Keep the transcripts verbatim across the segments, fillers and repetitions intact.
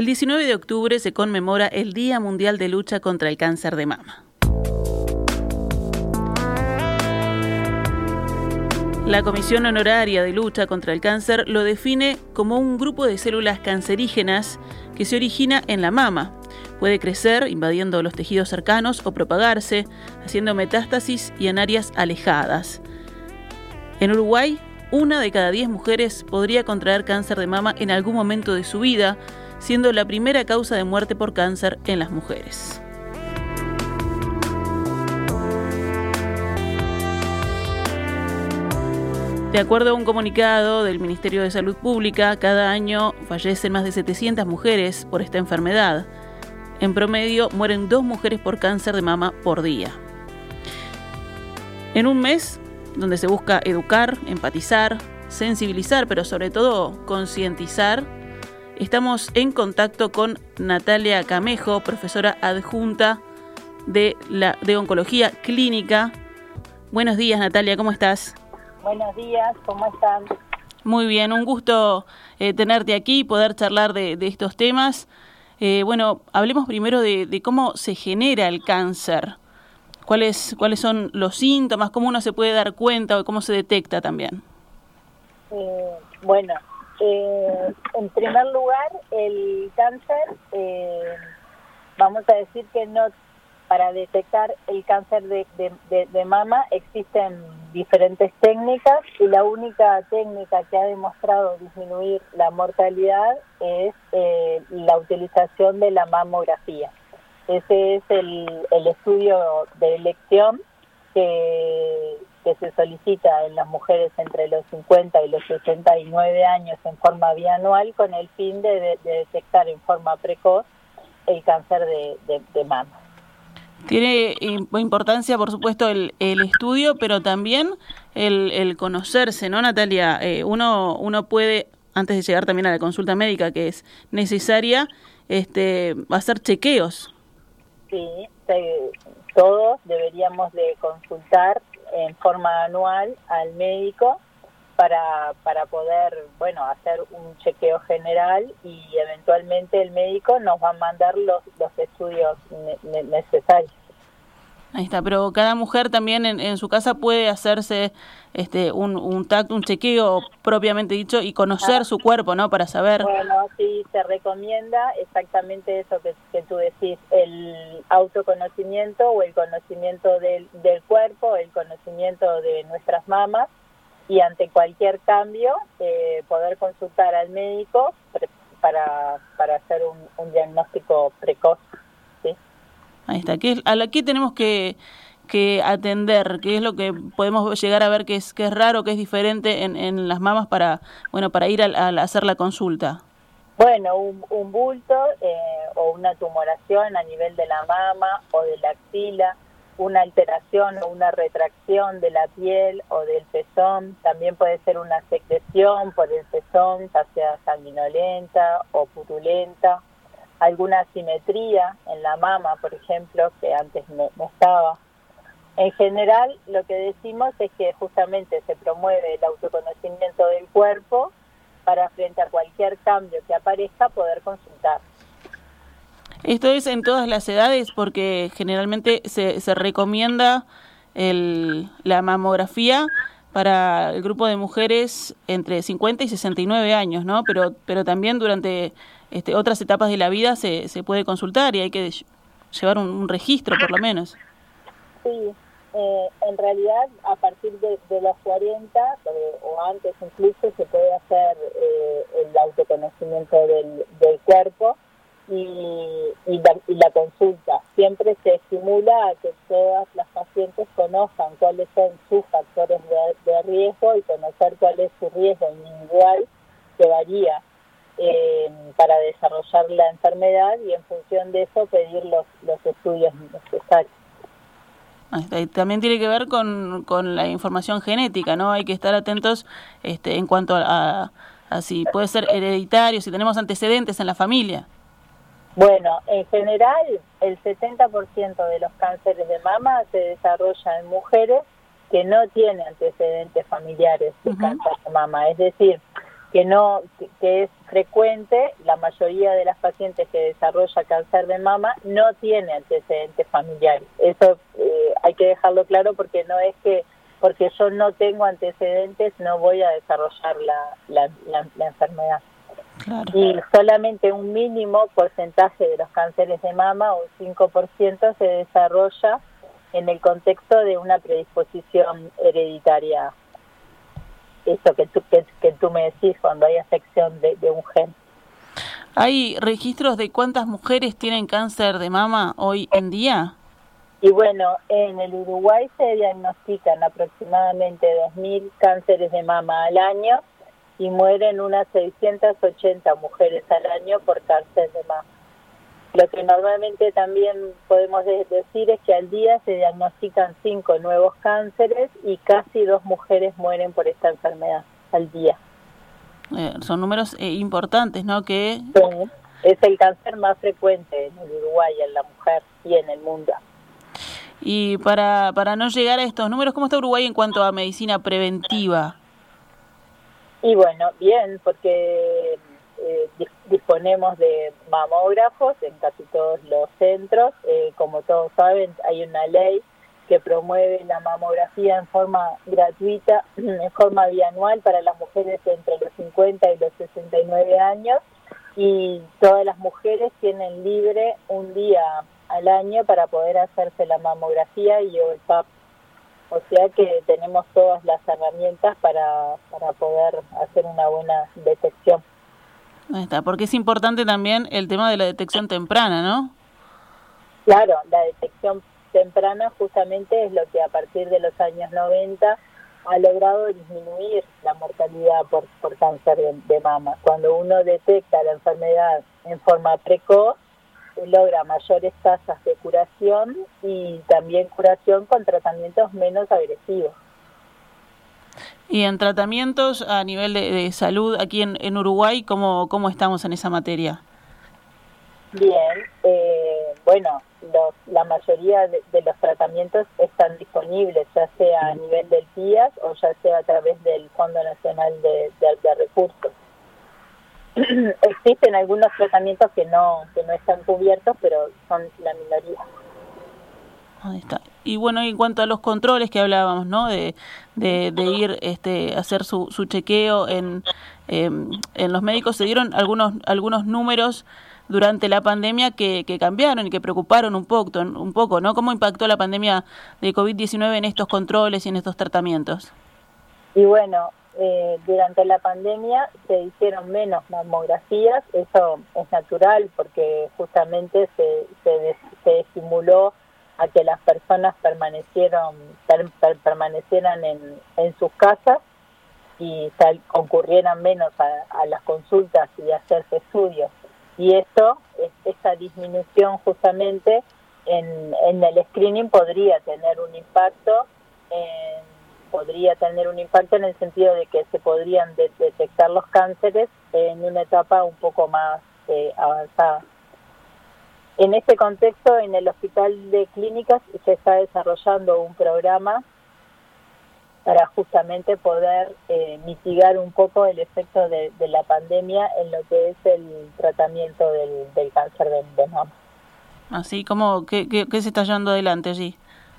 El diecinueve de octubre se conmemora el Día Mundial de Lucha contra el Cáncer de Mama. La Comisión Honoraria de Lucha contra el Cáncer lo define como un grupo de células cancerígenas que se origina en la mama. Puede crecer invadiendo los tejidos cercanos o propagarse, haciendo metástasis y en áreas alejadas. En Uruguay, una de cada diez mujeres podría contraer cáncer de mama en algún momento de su vida, siendo la primera causa de muerte por cáncer en las mujeres. De acuerdo a un comunicado del Ministerio de Salud Pública, cada año fallecen más de setecientas mujeres por esta enfermedad. En promedio, mueren dos mujeres por cáncer de mama por día. En un mes donde se busca educar, empatizar, sensibilizar, pero sobre todo concientizar, estamos en contacto con Natalia Camejo, profesora adjunta de, la, de Oncología Clínica. Buenos días, Natalia, ¿cómo estás? Buenos días, ¿cómo están? Muy bien, un gusto eh, tenerte aquí y poder charlar de, de estos temas. Eh, bueno, hablemos primero de, de cómo se genera el cáncer. ¿Cuáles, cuáles son los síntomas? ¿Cómo uno se puede dar cuenta o cómo se detecta también? Eh, bueno, eh, en primer lugar, el cáncer, eh, vamos a decir que no, para detectar el cáncer de, de, de, de mama existen diferentes técnicas y la única técnica que ha demostrado disminuir la mortalidad es eh, la utilización de la mamografía. Ese es el, el estudio de elección que, que se solicita en las mujeres entre los cincuenta y los sesenta y nueve años en forma bianual con el fin de, de, de detectar en forma precoz el cáncer de, de, de mama. Tiene importancia, por supuesto, el, el estudio, pero también el, el conocerse, ¿no, Natalia? Eh, uno, uno puede, antes de llegar también a la consulta médica, que es necesaria, este, hacer chequeos. Sí, se, todos deberíamos de consultar en forma anual al médico para, para poder, bueno, hacer un chequeo general y eventualmente el médico nos va a mandar los, los estudios ne- necesarios. Ahí está, pero cada mujer también en, en su casa puede hacerse este un, un tacto, un chequeo propiamente dicho y conocer ah, su cuerpo, ¿no? Para saber. Bueno, sí, se recomienda exactamente eso que, que tú decís, el autoconocimiento o el conocimiento del, del cuerpo, el conocimiento de nuestras mamas y ante cualquier cambio eh, poder consultar al médico pre- para, para hacer un, un diagnóstico precoz. ¿Sí? Ahí está. ¿Qué es, a la que tenemos que, que atender? ¿Qué es lo que podemos llegar a ver que es que es raro, que es diferente en, en las mamas para bueno para ir a, a hacer la consulta? Bueno, un, un bulto eh, o una tumoración a nivel de la mama o de la axila, una alteración o una retracción de la piel o del pezón, también puede ser una secreción por el pezón, ya sea sanguinolenta o purulenta, alguna asimetría en la mama, por ejemplo, que antes no, no estaba. En general, lo que decimos es que justamente se promueve el autoconocimiento del cuerpo para frente a cualquier cambio que aparezca poder consultar. Esto es en todas las edades porque generalmente se, se recomienda el, la mamografía para el grupo de mujeres entre cincuenta y sesenta y nueve años, ¿no? Pero pero también durante este, otras etapas de la vida se, se puede consultar y hay que llevar un, un registro por lo menos. Sí, eh, en realidad a partir de, de los cuarenta eh, o antes incluso se puede hacer eh, el autoconocimiento del, del cuerpo y, y, la, y la consulta. Siempre se estimula a que todas las pacientes conozcan cuáles son sus factores de, de riesgo y conocer cuál es su riesgo individual que varía eh, para desarrollar la enfermedad y en función de eso pedir los, los estudios necesarios. También tiene que ver con, con la información genética, ¿no? Hay que estar atentos este, en cuanto a, a, a si puede ser hereditario, si tenemos antecedentes en la familia. Bueno, en general, el setenta por ciento de los cánceres de mama se desarrolla en mujeres que no tienen antecedentes familiares de uh-huh. cáncer de mama. Es decir, que no que, que es frecuente. La mayoría de las pacientes que desarrolla cáncer de mama no tiene antecedentes familiares. Eso eh, hay que dejarlo claro, porque no es que porque yo no tengo antecedentes no voy a desarrollar la, la, la, la enfermedad. Claro. Y solamente un mínimo porcentaje de los cánceres de mama, un cinco por ciento, se desarrolla en el contexto de una predisposición hereditaria. Eso que tú, que, que tú me decís, cuando hay afección de, de un gen. ¿Hay registros de cuántas mujeres tienen cáncer de mama hoy en día? Y bueno, en el Uruguay se diagnostican aproximadamente dos mil cánceres de mama al año y mueren unas seiscientas ochenta mujeres al año por cáncer de mama. Lo que normalmente también podemos decir es que al día se diagnostican cinco nuevos cánceres y casi dos mujeres mueren por esta enfermedad al día. Eh, son números eh, importantes, ¿no? Que sí, es el cáncer más frecuente en el Uruguay, en la mujer y en el mundo. Y para, para no llegar a estos números, ¿cómo está Uruguay en cuanto a medicina preventiva? Y bueno, bien, porque eh, disponemos de mamógrafos en casi todos los centros. Eh, como todos saben, hay una ley que promueve la mamografía en forma gratuita, en forma bianual para las mujeres entre los cincuenta y los sesenta y nueve años, y todas las mujeres tienen libre un día al año para poder hacerse la mamografía y el P A P. O sea que tenemos todas las herramientas para, para poder hacer una buena detección. Ahí está, porque es importante también el tema de la detección temprana, ¿no? Claro, la detección temprana justamente es lo que a partir de los años noventa ha logrado disminuir la mortalidad por, por cáncer de, de mama. Cuando uno detecta la enfermedad en forma precoz, logra mayores tasas de curación y también curación con tratamientos menos agresivos. Y en tratamientos a nivel de, de salud aquí en, en Uruguay, ¿cómo, ¿cómo estamos en esa materia? Bien, eh, bueno, los, la mayoría de, de los tratamientos están disponibles, ya sea a nivel del P I A S o ya sea a través del Fondo Nacional de, de, de Recursos. Existen algunos tratamientos que no que no están cubiertos, pero son la minoría. Ahí está. Y bueno, en cuanto a los controles que hablábamos, ¿no? De, de, de ir este hacer su, su chequeo en eh, en los médicos, se dieron algunos algunos números durante la pandemia que, que cambiaron y que preocuparon un poco, un poco, ¿no? ¿Cómo impactó la pandemia de COVID diecinueve en estos controles y en estos tratamientos? Y bueno, Eh, durante la pandemia se hicieron menos mamografías. Eso es natural porque justamente se, se, se estimuló a que las personas permanecieron per, per, permanecieran en, en sus casas y sal, concurrieran menos a, a las consultas y a hacerse estudios. Y esto, es, esta disminución justamente en, en el screening podría tener un impacto en podría tener un impacto en el sentido de que se podrían de- detectar los cánceres en una etapa un poco más eh, avanzada. En este contexto, en el Hospital de Clínicas se está desarrollando un programa para justamente poder eh, mitigar un poco el efecto de, de la pandemia en lo que es el tratamiento del, del cáncer de, de mama. Así como, ¿qué, qué, qué se está llevando adelante allí?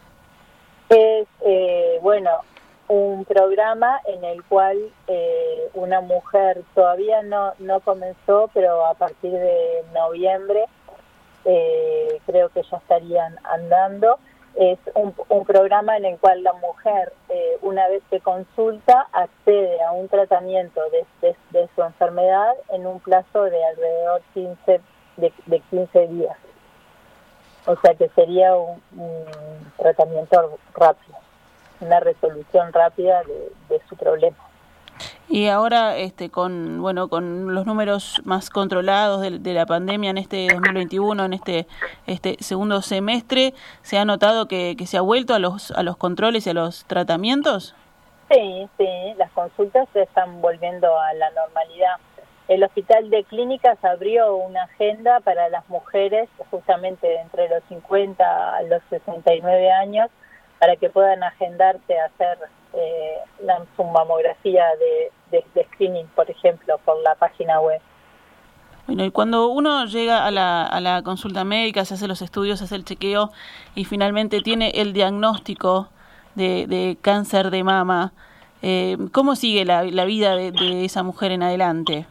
Es, eh, bueno, un programa en el cual eh, una mujer todavía no, no comenzó, pero a partir de noviembre eh, creo que ya estarían andando. Es un, un programa en el cual la mujer, eh, una vez que consulta, accede a un tratamiento de, de, de su enfermedad en un plazo de alrededor quince, de, de quince días. O sea que sería un, un tratamiento rápido, una resolución rápida de, de su problema. Y ahora, este, con bueno, con los números más controlados de, de la pandemia en este dos mil veintiuno, en este este segundo semestre, ¿se ha notado que, que se ha vuelto a los a los controles y a los tratamientos? Sí, sí, las consultas se están volviendo a la normalidad. El Hospital de Clínicas abrió una agenda para las mujeres justamente de entre los cincuenta a los sesenta y nueve años para que puedan agendarse a hacer eh, la, su mamografía de, de, de screening, por ejemplo, por la página web. Bueno, y cuando uno llega a la, a la consulta médica, se hace los estudios, se hace el chequeo y finalmente tiene el diagnóstico de, de cáncer de mama, eh, ¿cómo sigue la, la vida de, de esa mujer en adelante?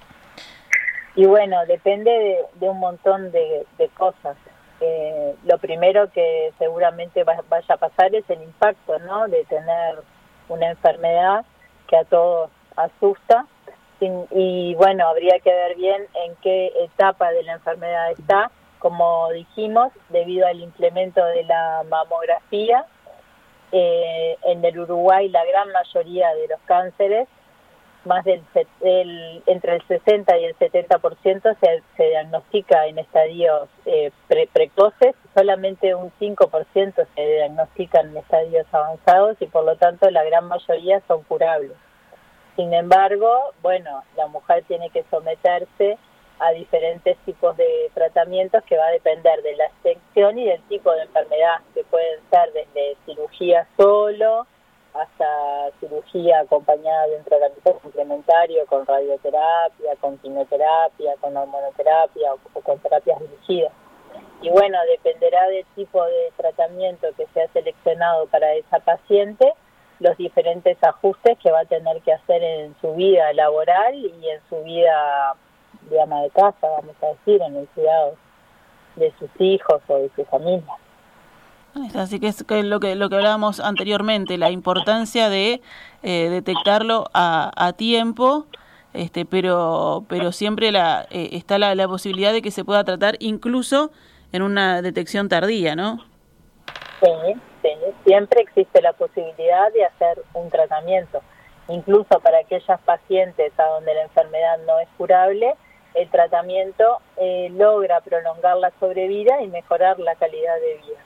Y bueno, depende de, de un montón de, de cosas. Eh, lo primero que seguramente va, vaya a pasar es el impacto, ¿no? De tener una enfermedad que a todos asusta. Sin, y bueno, habría que ver bien en qué etapa de la enfermedad está. Como dijimos, debido al implemento de la mamografía, eh, en el Uruguay la gran mayoría de los cánceres, más del el, entre el sesenta y el setenta por ciento se, se diagnostica en estadios eh, pre, precoces, solamente un cinco por ciento se diagnostican en estadios avanzados y por lo tanto la gran mayoría son curables. Sin embargo, bueno, la mujer tiene que someterse a diferentes tipos de tratamientos que va a depender de la extensión y del tipo de enfermedad, que pueden ser desde cirugía solo hasta cirugía acompañada de un tratamiento complementario con radioterapia, con quimioterapia, con hormonoterapia o, o con terapias dirigidas. Y bueno, dependerá del tipo de tratamiento que sea seleccionado para esa paciente, los diferentes ajustes que va a tener que hacer en su vida laboral y en su vida de ama de casa, vamos a decir, en el cuidado de sus hijos o de su familia. Así que es que lo que lo que hablábamos anteriormente, la importancia de eh, detectarlo a, a tiempo, este, pero pero siempre la eh, está la, la posibilidad de que se pueda tratar incluso en una detección tardía, ¿no? Sí, sí, siempre existe la posibilidad de hacer un tratamiento, incluso para aquellas pacientes a donde la enfermedad no es curable, el tratamiento eh, logra prolongar la sobrevida y mejorar la calidad de vida.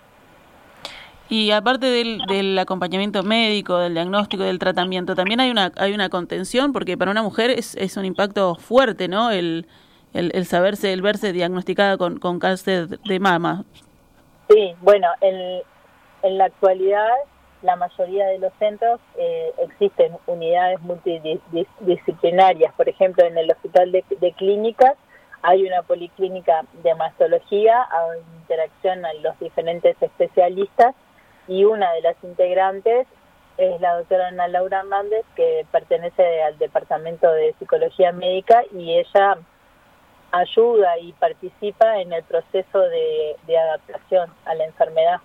Y aparte del, del acompañamiento médico, del diagnóstico, del tratamiento, también hay una hay una contención, porque para una mujer es, es un impacto fuerte, ¿no? El, el, el saberse, el verse diagnosticada con, con cáncer de mama. Sí, bueno, en, en la actualidad la mayoría de los centros eh, existen unidades multidisciplinarias. Por ejemplo, en el Hospital de, de Clínicas hay una policlínica de mastología, hay interacción a los diferentes especialistas, y una de las integrantes es la doctora Ana Laura Hernández, que pertenece al Departamento de Psicología Médica, y ella ayuda y participa en el proceso de, de adaptación a la enfermedad.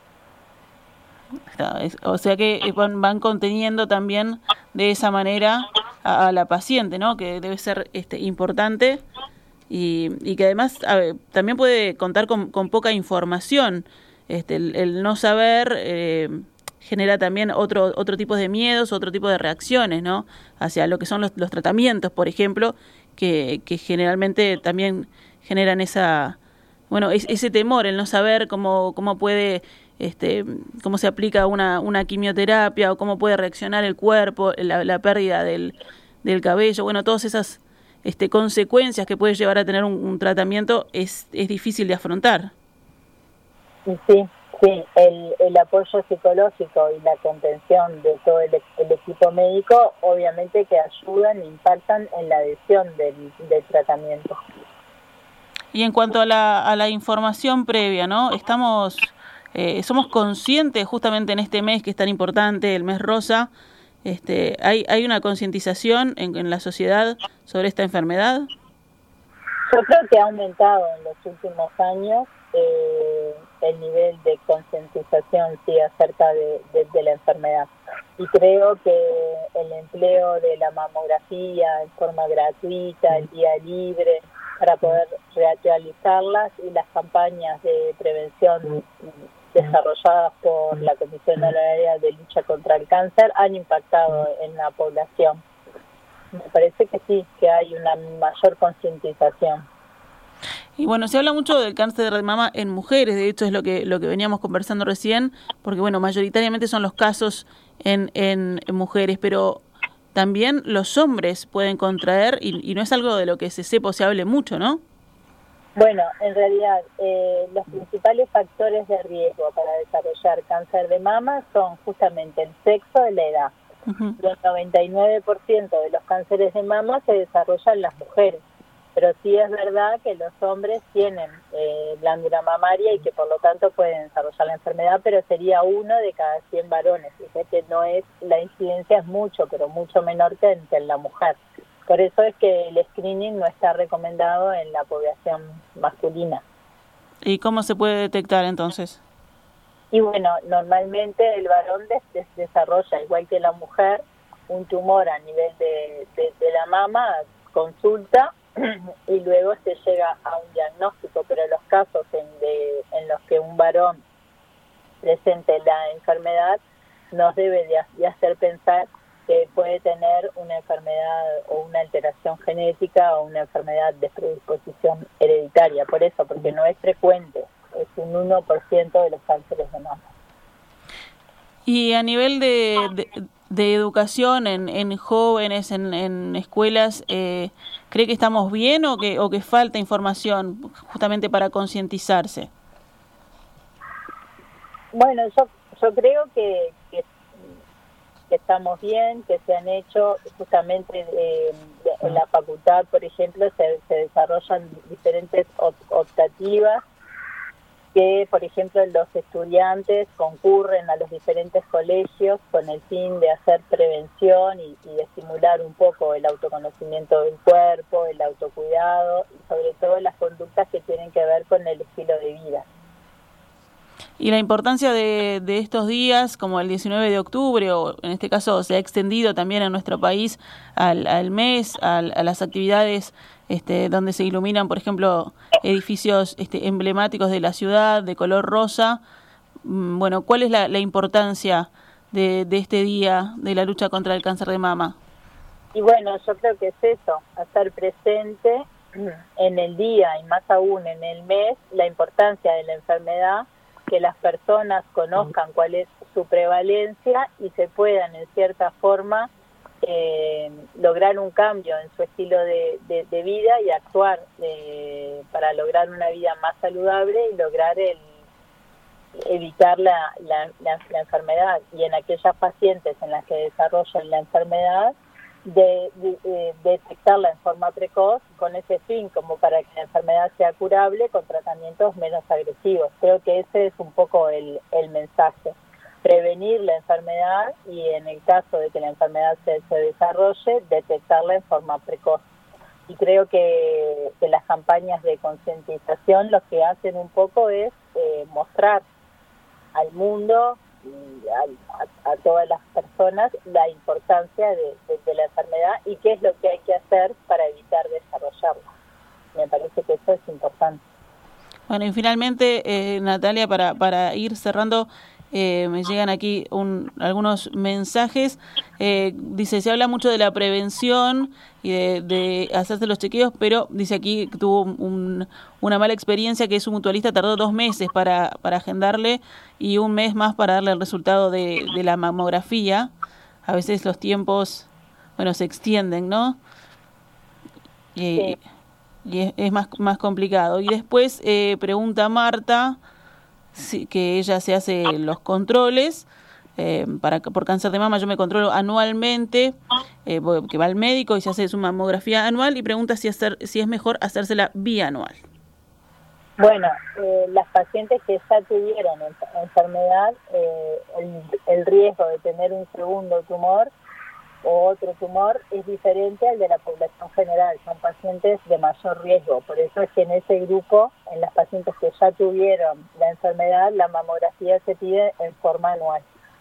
O sea que van, van conteniendo también de esa manera a, a la paciente, ¿no? Que debe ser este, importante y, y que además a ver, también puede contar con, con poca información. Este, el, el no saber eh, genera también otro otro tipo de miedos, otro tipo de reacciones, ¿no? Hacia lo que son los, los tratamientos, por ejemplo, que, que generalmente también generan esa, bueno, es, ese temor, el no saber cómo cómo puede, este, cómo se aplica una una quimioterapia o cómo puede reaccionar el cuerpo, la, la pérdida del del cabello, bueno, todas esas este, consecuencias que puede llevar a tener un, un tratamiento es es difícil de afrontar. Sí, sí, el, el apoyo psicológico y la contención de todo el, el equipo médico obviamente que ayudan e impactan en la adhesión del, del tratamiento. Y en cuanto a la, a la información previa, ¿no? Estamos, eh, somos conscientes justamente en este mes que es tan importante, el mes rosa, este, hay, hay una concientización en, en la sociedad sobre esta enfermedad. Yo creo que ha aumentado en los últimos años eh, el nivel de concientización sí acerca de, de, de la enfermedad, y creo que el empleo de la mamografía en forma gratuita, el día libre para poder realizarlas, y las campañas de prevención desarrolladas por la Comisión Honoraria de Lucha contra el Cáncer han impactado en la población. Me parece que sí, que hay una mayor concientización. Y bueno, se habla mucho del cáncer de mama en mujeres, de hecho es lo que lo que veníamos conversando recién, porque bueno, mayoritariamente son los casos en, en, en mujeres, pero también los hombres pueden contraer, y, y no es algo de lo que se sepa o se hable mucho, ¿no? Bueno, en realidad eh, los principales factores de riesgo para desarrollar cáncer de mama son justamente el sexo y la edad. Uh-huh. El noventa y nueve por ciento de los cánceres de mama se desarrollan en las mujeres, pero sí es verdad que los hombres tienen eh, glándula mamaria y que por lo tanto pueden desarrollar la enfermedad, pero sería uno de cada cien varones. Fíjate que no es, la incidencia es mucho, pero mucho menor que en, que en la mujer. Por eso es que el screening no está recomendado en la población masculina. ¿Y cómo se puede detectar entonces? Y bueno, normalmente el varón des- des- desarrolla, igual que la mujer, un tumor a nivel de, de, de la mama, consulta, y luego se llega a un diagnóstico, pero los casos en, de, en los que un varón presente la enfermedad nos debe de, de hacer pensar que puede tener una enfermedad o una alteración genética o una enfermedad de predisposición hereditaria. Por eso, porque no es frecuente, es un uno por ciento de los cánceres de mama. Y a nivel de, de, de educación en, en jóvenes, en, en escuelas, eh, ¿cree que estamos bien o que, o que falta información justamente para concientizarse? Bueno, yo, yo creo que, que que estamos bien, que se han hecho justamente eh, en la facultad, por ejemplo, se, se desarrollan diferentes optativas que, por ejemplo, los estudiantes concurren a los diferentes colegios con el fin de hacer prevención y, y de estimular un poco el autoconocimiento del cuerpo, el autocuidado y sobre todo las conductas que tienen que ver con el estilo de vida. Y la importancia de, de estos días, como el diecinueve de octubre, o en este caso se ha extendido también en nuestro país al, al mes, al, a las actividades este, donde se iluminan, por ejemplo, edificios este, emblemáticos de la ciudad de color rosa. Bueno, ¿cuál es la, la importancia de, de este día de la lucha contra el cáncer de mama? Y bueno, yo creo que es eso, hacer presente en el día y más aún en el mes la importancia de la enfermedad, que las personas conozcan cuál es su prevalencia y se puedan en cierta forma eh, lograr un cambio en su estilo de, de, de vida y actuar eh, para lograr una vida más saludable y lograr el, evitar la, la, la, la enfermedad. Y en aquellas pacientes en las que desarrollan la enfermedad, de, de, de detectarla en forma precoz con ese fin, como para que la enfermedad sea curable con tratamientos menos agresivos. Creo que ese es un poco el, el mensaje. Prevenir la enfermedad y en el caso de que la enfermedad se, se desarrolle, detectarla en forma precoz. Y creo que, que las campañas de concientización lo que hacen un poco es eh, mostrar al mundo y a, a, a todas las personas la importancia de, de, de la enfermedad y qué es lo que hay que hacer para evitar desarrollarla. Me parece que eso es importante. Bueno, y finalmente, eh, Natalia, para, para ir cerrando, eh, me llegan aquí un, algunos mensajes. Eh, dice, se habla mucho de la prevención y de, de hacerse los chequeos, pero dice aquí que tuvo un, una mala experiencia, que su mutualista tardó dos meses para, para agendarle y un mes más para darle el resultado de, de la mamografía. A veces los tiempos, bueno, se extienden, ¿no? Eh, sí. Y es, es más, más complicado. Y después eh, pregunta Marta si, que ella se hace los controles eh, para por cáncer de mama. Yo me controlo anualmente, eh, que va al médico y se hace su mamografía anual, y pregunta si hacer si es mejor hacérsela bianual. Bueno, eh, las pacientes que ya tuvieron enfermedad, eh, el, el riesgo de tener un segundo tumor o otro tumor es diferente al de la población general, son pacientes de mayor riesgo, por eso es que en ese grupo, en las pacientes que ya tuvieron la enfermedad, la mamografía se pide en forma anual.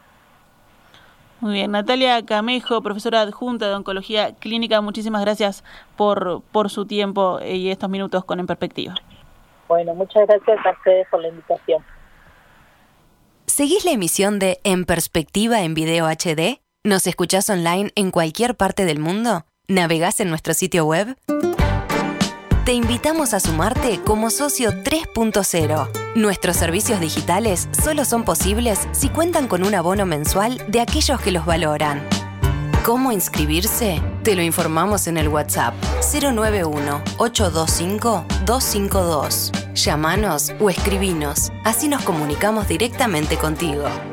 Muy bien, Natalia Camejo, profesora adjunta de Oncología Clínica, muchísimas gracias por, por su tiempo y estos minutos con En Perspectiva. Bueno, muchas gracias a ustedes por la invitación. ¿Seguís la emisión de En Perspectiva en video H D? ¿Nos escuchás online en cualquier parte del mundo? ¿Navegás en nuestro sitio web? Te invitamos a sumarte como socio tres punto cero. Nuestros servicios digitales solo son posibles si cuentan con un abono mensual de aquellos que los valoran. ¿Cómo inscribirse? Te lo informamos en el WhatsApp cero nueve uno, ocho dos cinco, dos cinco dos. Llámanos o escribinos, así nos comunicamos directamente contigo.